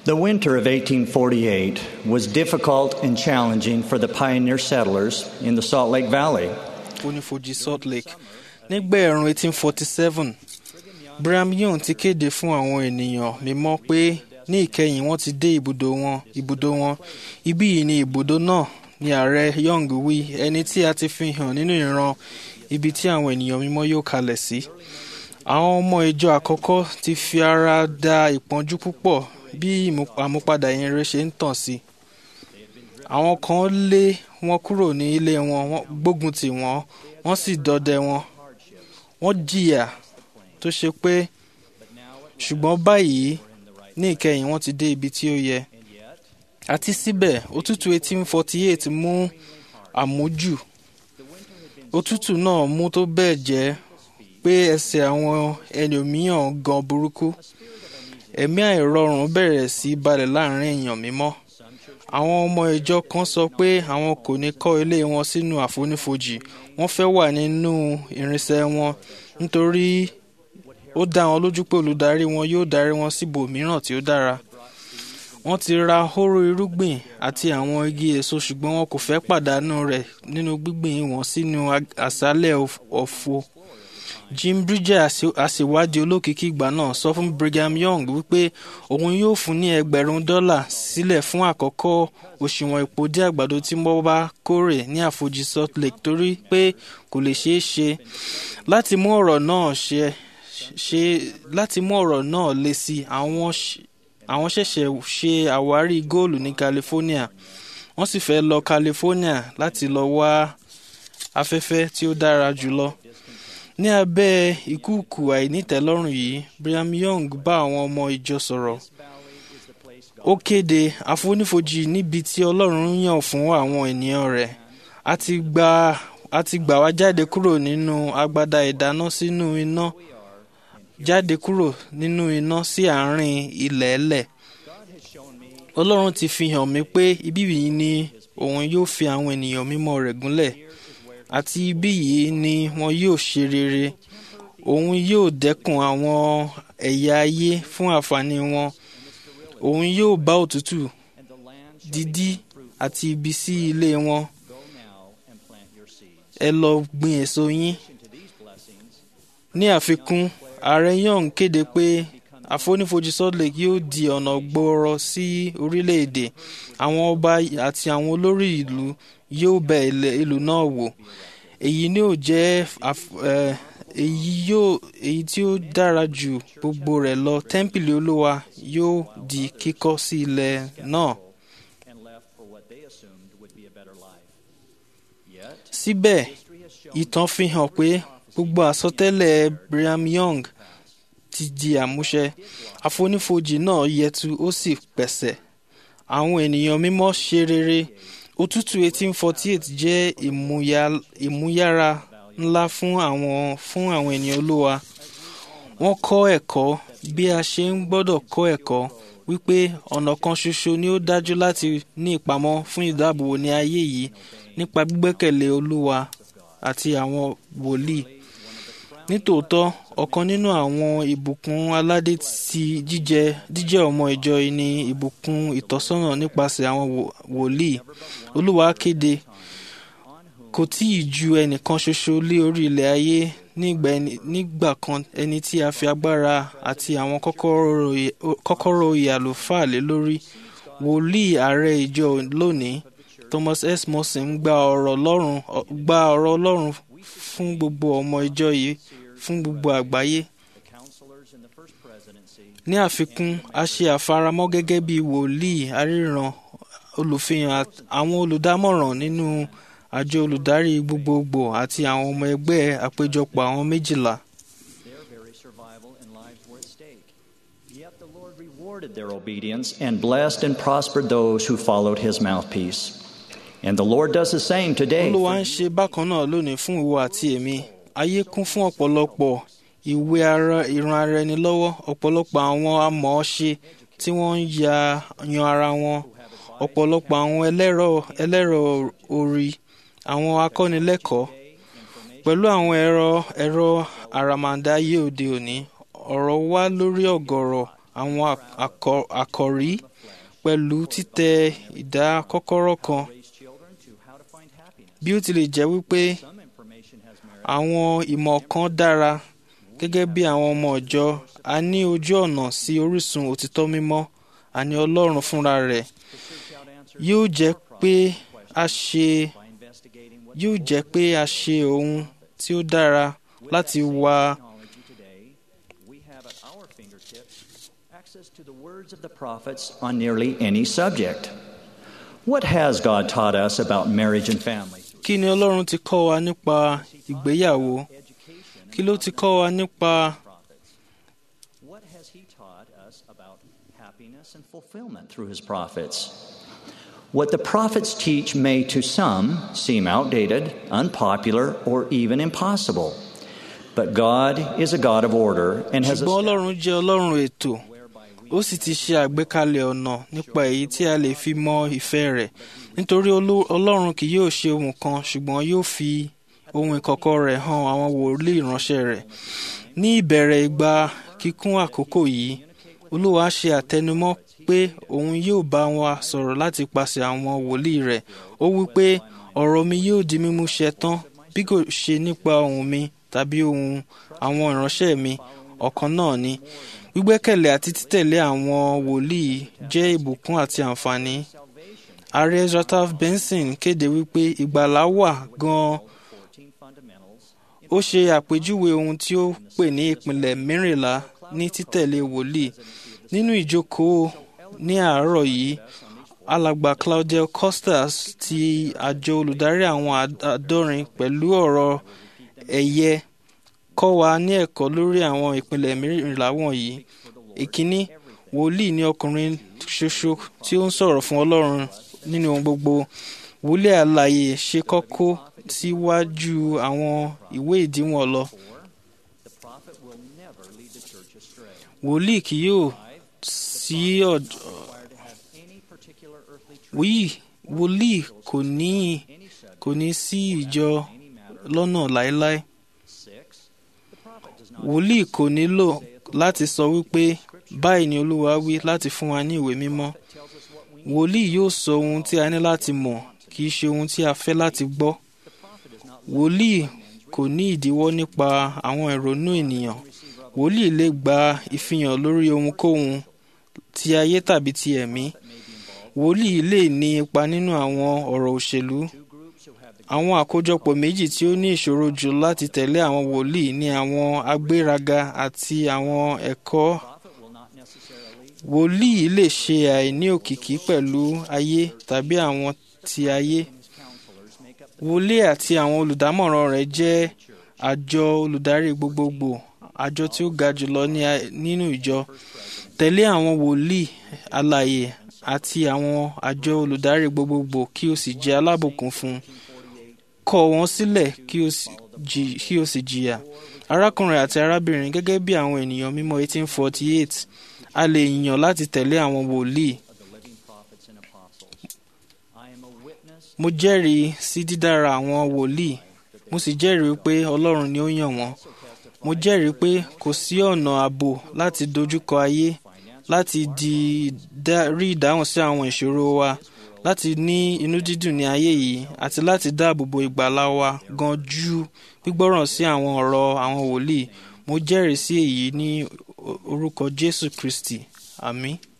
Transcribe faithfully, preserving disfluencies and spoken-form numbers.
The winter of eighteen forty-eight was difficult and challenging for the pioneer settlers in the Salt Lake Valley. Àfonífojì Salt Lake. Nígbà ẹ̀rùn eighteen forty-seven, Brigham Young ti kéde fún àwọn ènìyàn mímọ́ pé ní ìkẹyìn wọ́n ti dé ibùdó wọn ibùdó wọn ibí yìí ni ibùdó náà ni ààrẹ Young wí, ẹni tí a ti fi hàn nínú ìran ibi tí àwọn ènìyàn mímọ́ yóò kalẹ̀ sí. Àwọn ọmọ ìjọ àkọ́kọ́ ti fi ara da ìpọ́njú púpọ̀ bí àmúpadà ìyìnrere ṣe ń tàn sí. Àwọn kan lé wọn kúrò ní ilé wọn, wọ́n gbógun tì wọ́n, wọ́n sì dọdẹ wọn. Wọ́n jìyà tó ṣe pé ṣùgbọ́n báyìí ní ìkẹyìn wọ́n ti dé ibi tí ó yẹ. Àti síbẹ̀, òtútù eighteen forty-eight mú àmójù. Òtútù náà mú tó bẹ́ẹ̀ jẹ́ pé ẹsẹ̀ àwọn ẹlòmíràn gan burúkú. Ẹ̀mí àìrọ̀rùn bẹ̀rẹ̀ sí balẹ̀ láàrin èèyàn mímọ́. Àwọn ọmọ ìjọ kan sọ pé àwọn kò ní kọ́ ilé wọn sínú àfonífojì. Wọ́n fẹ́ wà nínú irinṣẹ́ wọn nítorí ó dá wọn lójú pé olùdarí wọn yóò darí wọn síbòmíràn tí ó dára. Wọ́n ti ra hóró irúgbìn àti àwọn igi èso ṣùgbọ́n wọn kò fẹ́ pàdánù rẹ̀ nínú gbígbìn wọn sínú àṣálẹ̀ ọ̀fọ̀. Jim Bridger, aṣèwádìí olókìkí ìgbà náà, sọ fún Brigham Young wípé òun yóò fún ní ẹgbẹ̀rún dọ́là sílẹ̀ fún àkọ́kọ́ òṣùwọ̀n ìpòdí àgbàdo tí wọ́n bá kórè ní àfojì Salt Lake torí pé kò lè ṣeé ṣe láti mú ọ̀rọ̀ náà ṣe ṣe láti mú ọ̀rọ̀ náà le sí. Àwọn àwọn ṣẹ̀ṣẹ̀ ṣe àwárí góòlù ní California. Wọ́n sì fẹ́ lọ California láti lọ wá afẹ́fẹ́ tí ó dára jùlọ. Ní abẹ́ ìkùùkù àìnítẹ́lọ́rùn yìí, Brigham Young bá àwọn ọmọ ìjọ sọ̀rọ̀. Ó kéde àfonífojì níbi tí Ọlọ́run yàn fún àwọn ènìyàn rẹ̀. A ti gbà a ti gbà wá jáde kúrò nínú agbada ìdáná sínú iná jáde kúrò nínú iná sí àárín ilẹ̀ ẹlẹ̀. Ọlọ́run ti fi hàn mí pé ibí yìí ni òun yóò fi àwọn ènìyàn mímọ́ rẹ̀ gúnlẹ̀. Àti ibí yìí ni wọn yóò ṣe rere. Òun yóò dẹ́kun àwọn ẹ̀yà ayé fún àǹfààní wọn. Òun yóò bá òtútù, dídí àti ibi sí ilé wọn. Ẹ lọ gbin èso yín. Ní àfikún, ààrẹ Young kéde pé àfonífojì Salt Lake yóò di ọ̀nà gbòòrò sí orílẹ̀-èdè. Àwọn ọba àti àwọn olórí ìlú yóò bẹ̀ ìlú náà wò. Èyí ni ó jẹ́ èyí yóò èyí tí ó dára jù gbogbo rẹ̀ lọ. Tẹ́ḿpìlì Olúwa yóò di kíkọ́ sí ilẹ̀ náà. Síbẹ̀, ìtàn fi hàn pé gbogbo àsọtẹ́lẹ̀ Brigham Young ti di àmúṣẹ. Àfonífojì náà yẹtu ó sì pẹ̀sẹ̀. Àwọn ènìyàn mímọ́ ṣe rere. Òtútù eighteen forty-eight jẹ́ ìmúyára ńlá fún àwọn fún àwọn ènìyàn Olúwa. Wọ́n kọ́ ẹ̀kọ́ bí a ṣe ń gbọ́dọ̀ kọ́ ẹ̀kọ́ wípé ọ̀nà kan ṣoṣo ni ó dájú láti ní ìpamọ́ fún ìdáàbòbò ní ayé yìí nípa gbígbẹ́kẹ̀lé Olúwa àti àwọn wòlíì. Nítòótọ́, ọ̀kan nínú àwọn ìbùkún aládé ti jíjẹ́ jíjẹ́ ọmọ ìjọ ni ìbùkún ìtọ́sọ́nà nípasẹ̀ àwọn wòlíì. Olúwa kéde, kò tíì ju ẹnìkan ṣoṣo lé orí ilẹ̀ ayé nígbà kan ẹni tí a fi agbára àti àwọn kọ́kọ́rọ́ oyè àlùfáà lé lórí. Wòlíì ààrẹ ìjọ lónìí, Thomas S. Monson, gba ọ̀rọ̀ Ọlọ́run gba ọ̀rọ̀ Ọlọ́run fún gbogbo ọmọ ìjọ yìí fún gbogbo àgbáyé. Ní àfikún, a ṣe àfaramọ́ gẹ́gẹ́ bí wòlíì aríran olùfihàn àwọn olùdámọ̀ràn nínú àjọ olùdarí gbogbogbò àti àwọn ọmọ ẹgbẹ́ àpéjọpọ̀ àwọn méjìlá. Yet the Lord rewarded their obedience and blessed and prospered those who followed his mouthpiece. And the Lord does the same today. Olúwa ń ṣe bákan náà lónìí fún ìwọ àti èmi. Ayé kún fún ọ̀pọ̀lọpọ̀ ìwé ara ìran ara ẹni lọ́wọ́, ọ̀pọ̀lọpọ̀ àwọn amọ̀ọ́ṣe tí wọ́n ń ya yan ara wọn, ọ̀pọ̀lọpọ̀ àwọn ẹlẹ́rọ ẹlẹ́rọ orí, àwọn akọ́nilẹ́kọ̀ọ́. Pẹ̀lú àwọn ẹ̀rọ ẹ̀rọ àràmàǹdà ayé òde òní, ọ̀rọ̀ wà lórí ọ̀gọ̀rọ̀ àwọn àkòrí pẹ̀lú títẹ ìdá kọ́kọ́rọ́ kan. Bí ó tilẹ̀ jẹ́ wípé àwọn ìmọ̀ kan dára gẹ́gẹ́ bí àwọn ọmọ ìjọ, a ní ojú ọ̀nà sí orísun òtítọ́ mímọ́, àní Ọlọ́run fúnra rẹ̀ yóò jẹ́ pé a ṣe yóò jẹ́ pé a ṣe ohun tí ó dára láti wá. Access to the words of the prophets on nearly any subject. What has God taught us about marriage and family? Kí ni Ọlọ́run ti kọ́ wa nípa ìgbéyàwó? Kí ló ti kọ́ wa nípa? What has he taught us about happiness and fulfillment through his prophets? What the prophets teach may to some seem outdated, unpopular, or even impossible. But God is a God of order and has Ṣùgbọ́n Ọlọ́run jẹ́ Ọlọ́run ètò. Ó sì ti ṣe àgbékalẹ̀ ọ̀nà nípa èyí tí a lè fi mọ ìfẹ́ rẹ̀. Nítorí Ọlọ́run kì yóò ṣe ohun kan, ṣùgbọ́n yóò fi ohun ìkọ̀kọ̀ rẹ̀ hàn àwọn wòlíì ìránṣẹ́ rẹ̀. Ní ìbẹ̀rẹ̀ ìgbà kíkún àkókò yìí, Olúwa ṣe àtẹnumọ́ pé òun yóò bá wa sọ̀rọ̀ láti pàṣẹ àwọn wòlíì rẹ̀. Ó wí pé ọ̀rọ̀ mi yóò di mímú ṣẹ tán, bí kò ṣe nípa ohùn mi tàbí ohùn àwọn ìránṣẹ́ mi, ọ̀kan náà ni. Gbígbẹ́kẹ̀lé àti títẹ̀lé àwọn wòlíì jẹ́ ìbùkún àti àǹfààní. Ààrẹ Ezra Taft Benson kéde wípé ìgbàlà wà gan-an. Ó ṣe àpèjúwe ohun tí ó pè ní ìpìlẹ̀ mẹ́rìnlá ní títẹ̀lé wòlíì. Nínú ìjókòó ní àárọ̀ yìí, alàgbà Claudia Costas ti àjọ olùdarí àwọn àádọ́rin pẹ̀lú ọ̀rọ̀ ẹ̀yẹ kọ́ wa ní ẹ̀kọ́ lórí àwọn ìpìlẹ̀ mẹ́rìnlá wọ̀nyí. Ìkíní, wòlíì ni ọkùnrin ṣoṣo tí ó ń sọ̀rọ̀ fún Ọlọ́run nínú ohun gbogbo. Wòlíì alààyè ṣe kókó síwájú àwọn ìwé ìdíwọ̀n lọ. Wòlíì kì yóò sí ọ̀dọ̀ wòlíì kò ní kò ní sí ìjọ lọ́nà láéláé. Wòlíì kò nílò láti sọ wípé báyìí ni Olúwa wí láti fún wa ní ìwé mímọ́. Wòlíì yóò sọ ohun tí a ní láti mọ̀, kì í ṣe ohun tí a fẹ́ láti gbọ́. Wòlíì kò ní ìdíwọ́ nípa àwọn ìrònú ènìyàn. Wòlíì lè gba ìfihàn lórí ohunkóhun ti ayé tàbí ti ẹ̀mí. Wòlíì lè ní ipa nínú àwọn ọ̀rọ̀ òṣèlú. Àwọn àkójọpọ̀ méjì tí ó ní ìṣòro jù láti tẹ̀lé àwọn wòlíì ni àwọn agbéraga àti àwọn ẹ̀kọ́. Wòlíì lè ṣe àìní òkìkí pẹ̀lú ayé tàbí àwọn ti ayé. Wòlíì àti àwọn olùdámọ̀ràn rẹ̀ jẹ́ àjọ olùdarí gbogbogbò, àjọ tí ó ga jùlọ nínú ìjọ. Tẹ̀lé àwọn wòlíì alààyè àti àwọn àjọ olùdarí gbogbogbò kí o sì jẹ́ alábùkún fún. Kọ̀ wọ́n sílẹ̀ kí o sì jìyà. Arákùnrin àti arábìnrin, gẹ́gẹ́ bí àwọn ènìyàn mímọ́ eighteen forty-eight, a lè yàn láti tẹ̀lé àwọn wòlíì. Mo jẹ́rìí sí dídára àwọn wòlíì. Mo sì jẹ́rìí pé Ọlọ́run ni ó yàn wọ́n. Mo jẹ́rìí pé kò sí ọ̀nà ààbò láti dojúkọ ayé, láti di rí ìdáhùn sí àwọn ìṣòro wa, láti ní inú dídùn ní ayé yìí, àti láti dáàbò bo ìgbàlà wa gan ju gbígbọ́ràn sí àwọn ọ̀rọ̀ àwọn wòlíì. Mo jẹ́rìí sí èyí ní orúkọ Jésù Kristi. Àmín.